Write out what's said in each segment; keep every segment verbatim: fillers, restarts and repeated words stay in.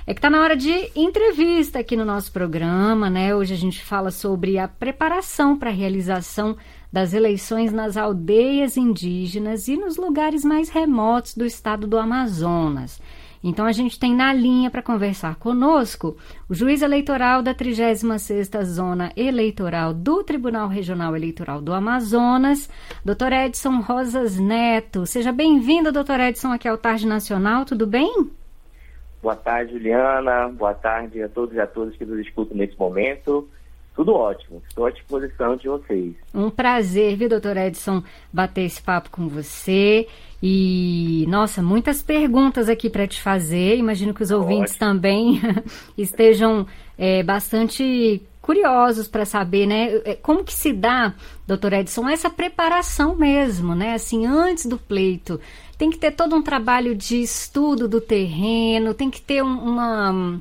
é que está na hora de entrevista aqui no nosso programa, né? Hoje a gente fala sobre a preparação para a realização das eleições nas aldeias indígenas e nos lugares mais remotos do estado do Amazonas. Então a gente tem na linha para conversar conosco o juiz eleitoral da trigésima sexta Zona Eleitoral do Tribunal Regional Eleitoral do Amazonas, doutor Edson Rosas Neto. Seja bem-vindo, doutor Edson, aqui ao Tarde Nacional, tudo bem? Boa tarde, Juliana. Boa tarde a todos e a todas que nos escutam nesse momento. Tudo ótimo. Estou à disposição de vocês. Um prazer, viu, doutor Edson, bater esse papo com você. E, nossa, muitas perguntas aqui para te fazer. Imagino que os ouvintes ótimo. também estejam é, bastante curiosos para saber, né? Como que se dá, doutor Edson, essa preparação mesmo, né? Assim, antes do pleito. Tem que ter todo um trabalho de estudo do terreno, tem que ter um, uma...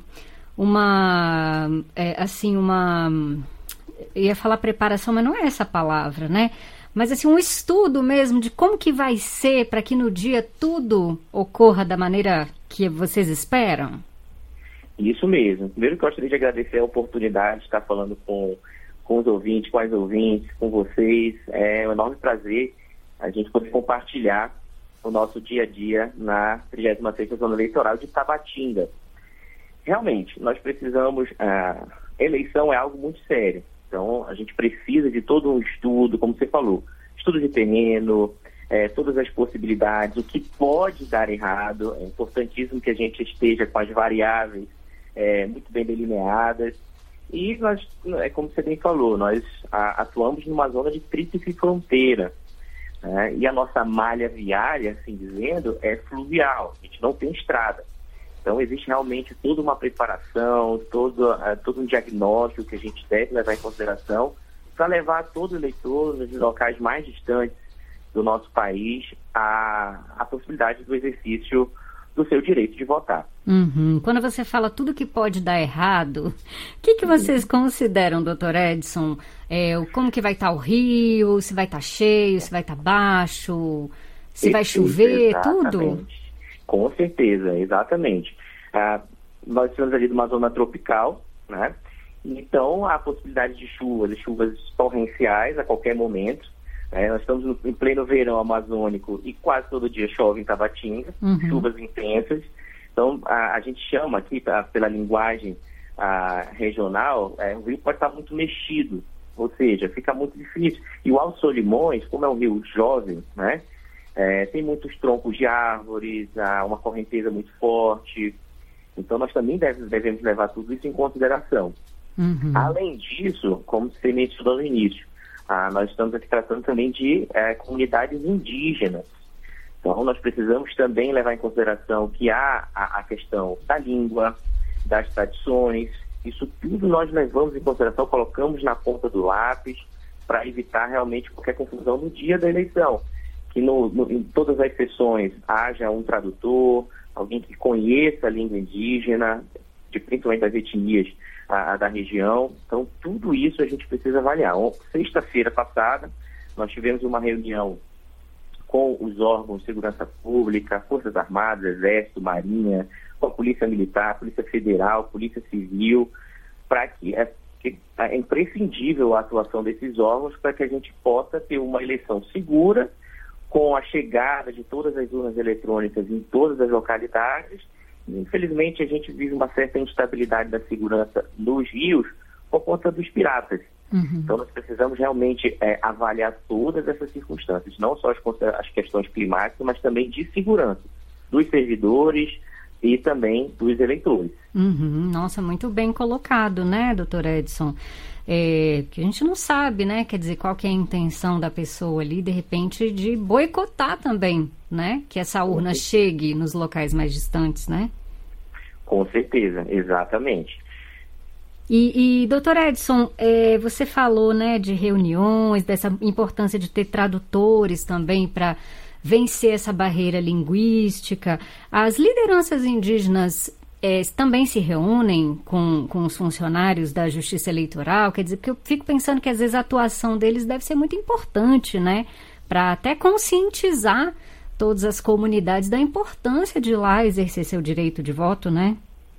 uma, é, assim, uma, eu ia falar preparação, mas não é essa a palavra, né? Mas, assim, um estudo mesmo de como que vai ser para que no dia tudo ocorra da maneira que vocês esperam? Isso mesmo. Primeiro, gostaria de agradecer a oportunidade de estar falando com, com os ouvintes, com as ouvintes, com vocês. É um enorme prazer a gente poder compartilhar o nosso dia a dia na trigésima sexta Zona Eleitoral de Tabatinga. Realmente, nós precisamos, a eleição é algo muito sério, então a gente precisa de todo um estudo, como você falou, estudo de terreno, é, todas as possibilidades, o que pode dar errado, é importantíssimo que a gente esteja com as variáveis é, muito bem delineadas, e nós, é como você bem falou, nós a, atuamos numa zona de tríplice fronteira, né, e a nossa malha viária, assim dizendo, é fluvial, a gente não tem estrada. Então, existe realmente toda uma preparação, todo, uh, todo um diagnóstico que a gente deve levar em consideração para levar todo eleitor nos locais mais distantes do nosso país a, a possibilidade do exercício do seu direito de votar. Uhum. Quando você fala tudo que pode dar errado, o que, que vocês uhum. consideram, doutor Edson? É, como que vai estar o rio, se vai estar cheio, se vai estar baixo, se Esse, vai chover, exatamente. tudo? Com certeza, exatamente. Ah, nós estamos ali numa zona tropical, né? Então, há a possibilidade de chuvas, de chuvas torrenciais a qualquer momento. Né? Nós estamos no, em pleno verão amazônico e quase todo dia chove em Tabatinga, uhum. chuvas intensas. Então, a, a gente chama aqui, tá, pela linguagem a, regional, é, o rio pode estar muito mexido, ou seja, fica muito difícil. E o Alto Solimões, como é um rio jovem, né? É, tem muitos troncos de árvores, há uma correnteza muito forte. Então, nós também deve, devemos levar tudo isso em consideração. Uhum. Além disso, como você mencionou no início, ah, nós estamos aqui tratando também de é, comunidades indígenas. Então, nós precisamos também levar em consideração que há a, a questão da língua, das tradições. Isso tudo nós levamos em consideração, colocamos na ponta do lápis para evitar realmente qualquer confusão no dia da eleição. Que no, no, em todas as sessões haja um tradutor, alguém que conheça a língua indígena, de, principalmente das etnias a, a da região. Então, tudo isso a gente precisa avaliar. Sexta-feira passada, nós tivemos uma reunião com os órgãos de segurança pública, Forças Armadas, Exército, Marinha, com a Polícia Militar, Polícia Federal, Polícia Civil, para que é, que é imprescindível a atuação desses órgãos para que a gente possa ter uma eleição segura, com a chegada de todas as urnas eletrônicas em todas as localidades. Infelizmente, a gente vive uma certa instabilidade da segurança nos rios por conta dos piratas. Uhum. Então, nós precisamos realmente é, avaliar todas essas circunstâncias, não só as, as questões climáticas, mas também de segurança dos servidores e também dos eleitores. Uhum. Nossa, muito bem colocado, né, doutor Edson? É, que a gente não sabe, né? Quer dizer, qual que é a intenção da pessoa ali, de repente, de boicotar também, né? Que essa urna chegue nos locais mais distantes, né? Com certeza, exatamente. E, e doutor Edson, é, você falou, né, de reuniões, dessa importância de ter tradutores também para vencer essa barreira linguística. As lideranças indígenas É, também se reúnem com, com os funcionários da Justiça Eleitoral? Quer dizer, porque eu fico pensando que às vezes a atuação deles deve ser muito importante, né? Para até conscientizar todas as comunidades da importância de ir lá exercer seu direito de voto, né?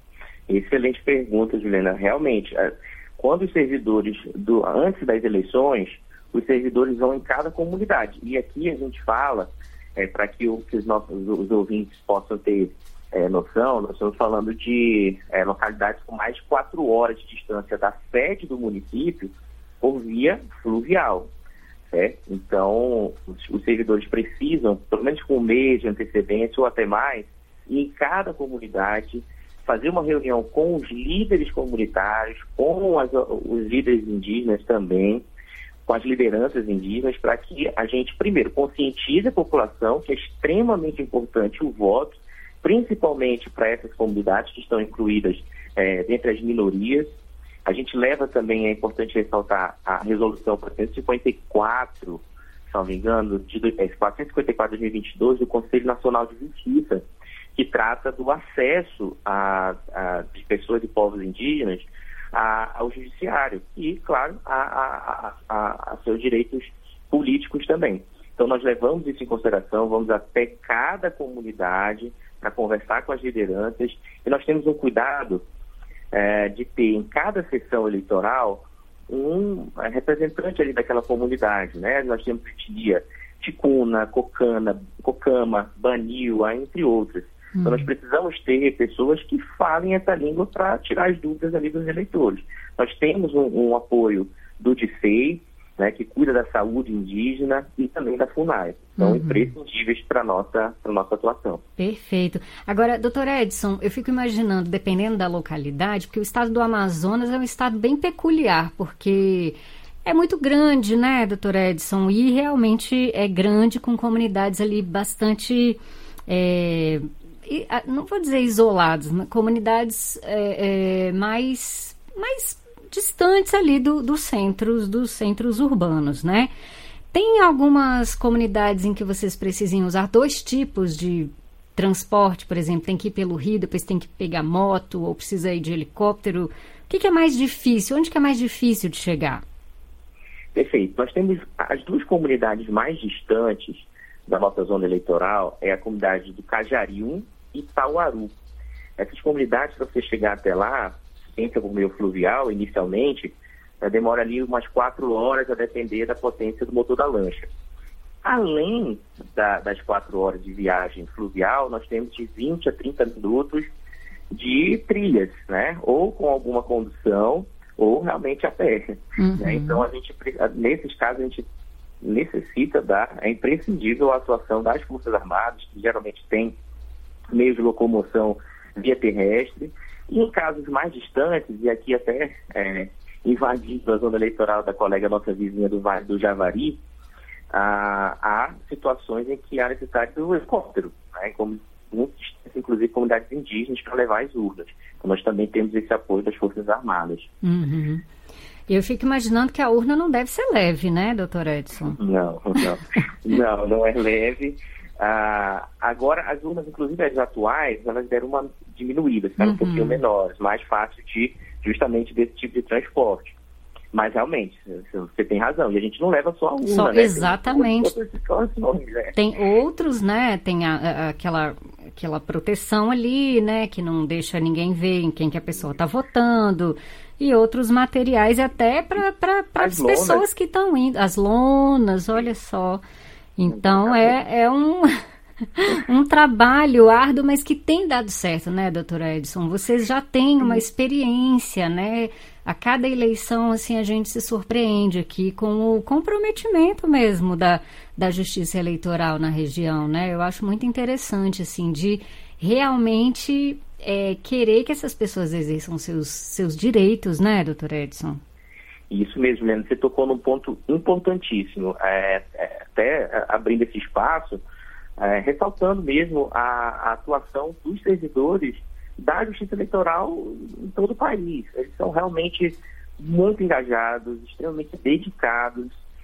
Excelente pergunta, Juliana. Realmente, quando os servidores, do, antes das eleições, os servidores vão em cada comunidade. E aqui a gente fala, é, para que, que os nossos os ouvintes possam ter é, noção, nós estamos falando de é, localidades com mais de quatro horas de distância da sede do município por via fluvial. Certo? Então, os, os servidores precisam, pelo menos com um mês de antecedência ou até mais, ir em cada comunidade, fazer uma reunião com os líderes comunitários, com as, os líderes indígenas também, com as lideranças indígenas, para que a gente, primeiro, conscientize a população, que é extremamente importante o voto, principalmente para essas comunidades que estão incluídas é, dentre as minorias. A gente leva também, é importante ressaltar, a resolução quatrocentos e cinquenta e quatro, se não me engano, de quatrocentos e cinquenta e quatro de dois mil e vinte e dois, do Conselho Nacional de Justiça, que trata do acesso a, a, de pessoas de povos indígenas a, ao judiciário e, claro, a, a, a, a seus direitos políticos também. Então, nós levamos isso em consideração, vamos até cada comunidade para conversar com as lideranças e nós temos um cuidado É, de ter em cada sessão eleitoral um é, representante ali daquela comunidade, né? Nós temos etnia Ticuna, Cocana, Cocama, Baniwa, entre outras. Hum. Então nós precisamos ter pessoas que falem essa língua para tirar as dúvidas ali dos eleitores. Nós temos um, um apoio do D C E I, né, que cuida da saúde indígena e também da FUNAI. São uhum. imprescindíveis para a nossa, para nossa atuação. Perfeito. Agora, doutor Edson, eu fico imaginando, dependendo da localidade, porque o estado do Amazonas é um estado bem peculiar, porque é muito grande, né, doutor Edson? E realmente é grande, com comunidades ali bastante, é, não vou dizer isoladas, mas comunidades é, é, mais... mais distantes ali do, dos centros, dos centros urbanos, né? Tem algumas comunidades em que vocês precisem usar dois tipos de transporte, por exemplo, tem que ir pelo rio, depois tem que pegar moto, ou precisa ir de helicóptero. O que, que é mais difícil? Onde que é mais difícil de chegar? Perfeito. Nós temos as duas comunidades mais distantes da nossa zona eleitoral, é a comunidade do Cajarium e Tauaru. Essas comunidades, para você chegar até lá, entra por meio fluvial, inicialmente, né, demora ali umas quatro horas a depender da potência do motor da lancha. Além da, das quatro horas de viagem fluvial, nós temos de vinte a trinta minutos de trilhas, né? Ou com alguma condução, ou realmente a pé. Uhum. Né? Então, a gente, nesses casos, a gente necessita da, é imprescindível a atuação das Forças Armadas, que geralmente tem meios de locomoção via terrestre. E em casos mais distantes, e aqui até é, invadindo a zona eleitoral da colega nossa vizinha do Vale do Javari, ah, há situações em que há necessidade do helicóptero, né, como muitos, inclusive comunidades indígenas, para levar as urnas. Então nós também temos esse apoio das Forças Armadas. Uhum. Eu fico imaginando que a urna não deve ser leve, né, doutor Edson? Não, não, não, não é leve. Ah, agora, as urnas, inclusive as atuais, elas deram uma diminuída, ficaram uhum. um pouquinho menores, mais fácil de, justamente desse tipo de transporte. Mas, realmente, você tem razão. E a gente não leva só a urna, só, né? Exatamente. Tem, situações, né? Tem outros, né? Tem a, a, aquela, aquela proteção ali, né? Que não deixa ninguém ver em quem que a pessoa está votando. E outros materiais até para as pessoas que estão indo. As lonas, olha só. Então, é, é um, um trabalho árduo, mas que tem dado certo, né, doutora Edson? Vocês já têm uma experiência, né? A cada eleição, assim, a gente se surpreende aqui com o comprometimento mesmo da, da justiça eleitoral na região, né? Eu acho muito interessante, assim, de realmente é, querer que essas pessoas exerçam seus, seus direitos, né, doutor Edson? Isso mesmo, Leandro, você tocou num ponto importantíssimo, é, é, até abrindo esse espaço, é, ressaltando mesmo a, a atuação dos servidores da Justiça Eleitoral em todo o país. Eles são realmente muito engajados, extremamente dedicados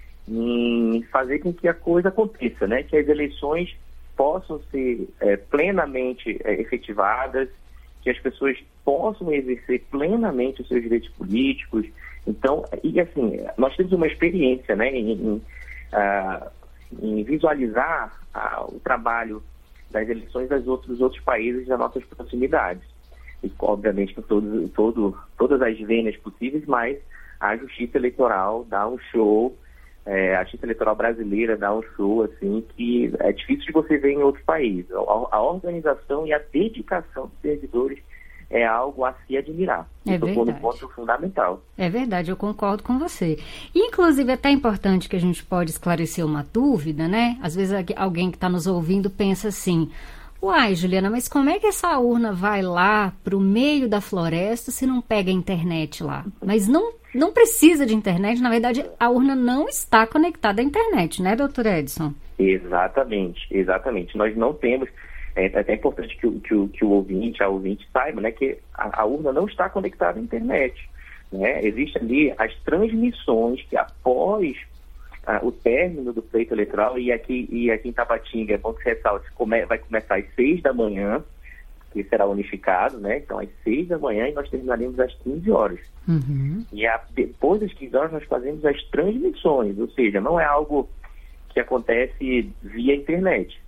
em fazer com que a coisa aconteça, né? Que as eleições possam ser é, plenamente é, efetivadas, que as pessoas possam exercer plenamente os seus direitos políticos. Então, e assim, nós temos uma experiência, né, em, em, uh, em visualizar uh, o trabalho das eleições das outros, dos outros países das nossas proximidades. e obviamente com todo, todo, todas as vênias possíveis, mas a Justiça Eleitoral dá um show, é, a Justiça Eleitoral brasileira dá um show, assim, que é difícil de você ver em outros países. A, a organização e a dedicação dos servidores é algo a se admirar. É Isso foi um ponto fundamental. É verdade, eu concordo com você. Inclusive, é até importante que a gente pode esclarecer uma dúvida, né? Às vezes alguém que está nos ouvindo pensa assim, uai, Juliana, mas como é que essa urna vai lá para o meio da floresta se não pega a internet lá? Mas não, não precisa de internet, na verdade, a urna não está conectada à internet, né, doutor Edson? Exatamente, exatamente. Nós não temos... É até importante que o, que o, que o ouvinte, a ouvinte saiba, né, que a, a urna não está conectada à internet. Né? Existem ali as transmissões que após ah, o término do pleito eleitoral, e aqui, e aqui em Tabatinga, é bom que ressalte, come, vai começar às seis da manhã, que será unificado, né? Então às seis da manhã e nós terminaremos às quinze horas. Uhum. E a, depois das quinze horas nós fazemos as transmissões, ou seja, não é algo que acontece via internet.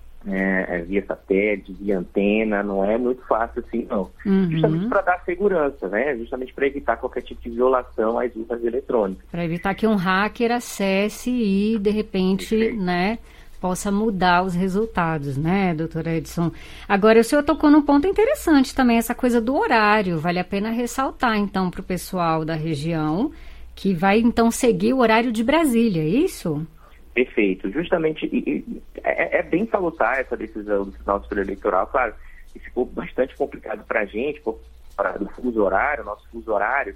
É, é via satélite, via antena, não é muito fácil assim, não. Uhum. Justamente para dar segurança, né? Justamente para evitar qualquer tipo de violação às urnas eletrônicas. Para evitar que um hacker acesse e, de repente, Perfeito. né, possa mudar os resultados, né, doutor Edson? Agora, o senhor tocou num ponto interessante também, essa coisa do horário. Vale a pena ressaltar, então, para o pessoal da região, que vai, então, seguir o horário de Brasília, é isso? Perfeito. Justamente, e, e, é, é bem salutar essa decisão do Tribunal Superior Eleitoral. Claro, que ficou bastante complicado para a gente, para o fuso horário, nosso fuso horário,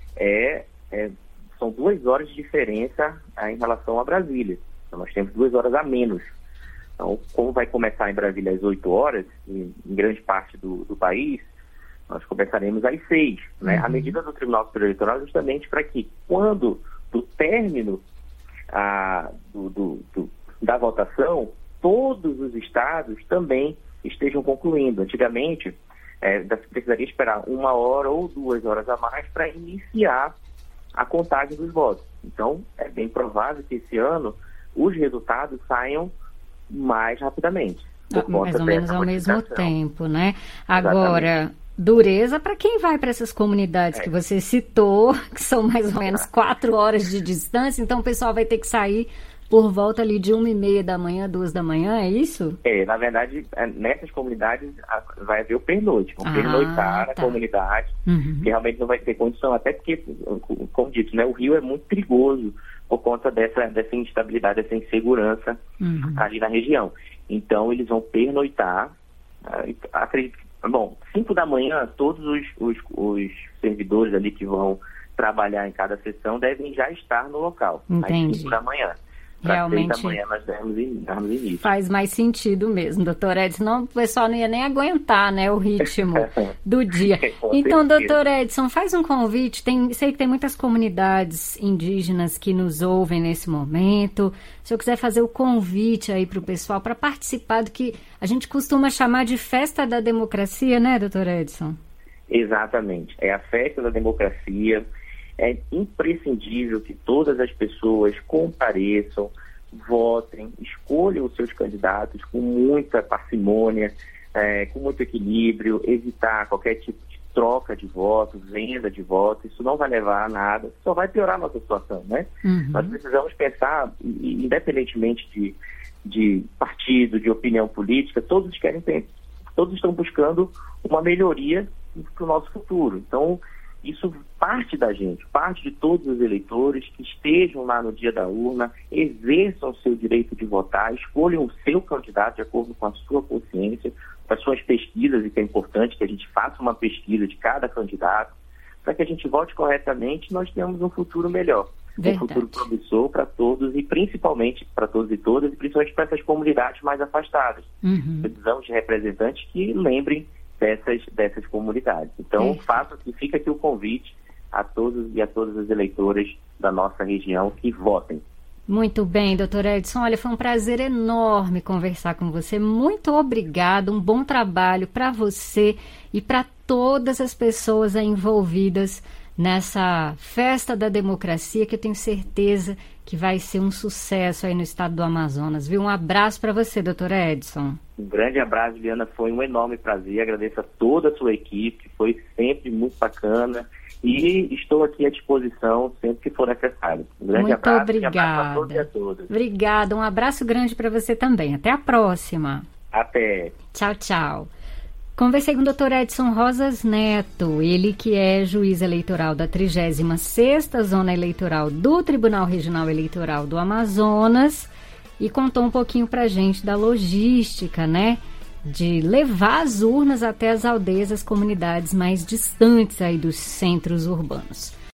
é, é, são duas horas de diferença é, em relação a Brasília. Então, nós temos duas horas a menos. Então, como vai começar em Brasília às oito horas, em, em grande parte do, do país, nós começaremos às seis. Né? Uhum. A medida do Tribunal Superior Eleitoral é justamente para que, quando do término A, do, do, do, da votação, todos os estados também estejam concluindo. Antigamente, é, precisaria esperar uma hora ou duas horas a mais para iniciar a contagem dos votos. Então, é bem provável que esse ano os resultados saiam mais rapidamente. Mais ou menos ao mesmo tempo, né? Agora... Exatamente. Dureza para quem vai para essas comunidades é. que você citou, que são mais ou menos quatro horas de distância, então o pessoal vai ter que sair por volta ali de uma e meia da manhã, duas da manhã, é isso? É, na verdade, nessas comunidades vai haver o pernoite, vão ah, pernoitar tá. a comunidade, uhum. que realmente não vai ter condição, até porque, como dito, né, o Rio é muito perigoso por conta dessa, dessa instabilidade, dessa insegurança uhum. ali na região. Então, eles vão pernoitar, acredito que bom, cinco da manhã, todos os, os, os servidores ali que vão trabalhar em cada sessão devem já estar no local. Entendi. Às cinco da manhã. Para seis da manhã nós darmos início. Faz mais sentido mesmo, doutor Edson. Senão o pessoal não ia nem aguentar, né, o ritmo do dia. Então, doutor Edson, faz um convite. Tem, sei que tem muitas comunidades indígenas que nos ouvem nesse momento. Se eu quiser fazer o convite aí para o pessoal para participar do que a gente costuma chamar de Festa da Democracia, né, doutor Edson? Exatamente. É a Festa da Democracia. É imprescindível que todas as pessoas compareçam, votem, escolham os seus candidatos com muita parcimônia, é, com muito equilíbrio, evitar qualquer tipo de troca de votos, venda de votos. Isso não vai levar a nada, só vai piorar a nossa situação, né? Uhum. Nós precisamos pensar, independentemente de, de partido, de opinião política, todos querem ter, todos estão buscando uma melhoria para o nosso futuro. Então, isso parte da gente, parte de todos os eleitores que estejam lá no dia da urna, exerçam o seu direito de votar, escolham o seu candidato de acordo com a sua consciência, com as suas pesquisas, e que é importante que a gente faça uma pesquisa de cada candidato, para que a gente vote corretamente e nós tenhamos um futuro melhor. Verdade. Um futuro promissor para todos e principalmente para todos e todas, e principalmente para essas comunidades mais afastadas. Uhum. Precisamos de representantes que lembrem Dessas, dessas comunidades. Então, faço aqui, fica aqui o convite a todos e a todas as eleitoras da nossa região que votem. Muito bem, doutor Edson. Olha, foi um prazer enorme conversar com você. Muito obrigado, um bom trabalho para você e para todas as pessoas envolvidas nessa festa da democracia, que eu tenho certeza que vai ser um sucesso aí no estado do Amazonas, viu? Um abraço para você, doutor Edson. Um grande abraço, Juliana, foi um enorme prazer, agradeço a toda a sua equipe, foi sempre muito bacana e estou aqui à disposição sempre que for necessário. Um grande muito abraço obrigada. E abraço a todos e a todas. Obrigada, um abraço grande para você também. Até a próxima. Até. Tchau, tchau. Conversei com o doutor Edson Rosas Neto, ele que é juiz eleitoral da trigésima sexta Zona Eleitoral do Tribunal Regional Eleitoral do Amazonas, e contou um pouquinho pra gente da logística, né, de levar as urnas até as aldeias, as comunidades mais distantes aí dos centros urbanos.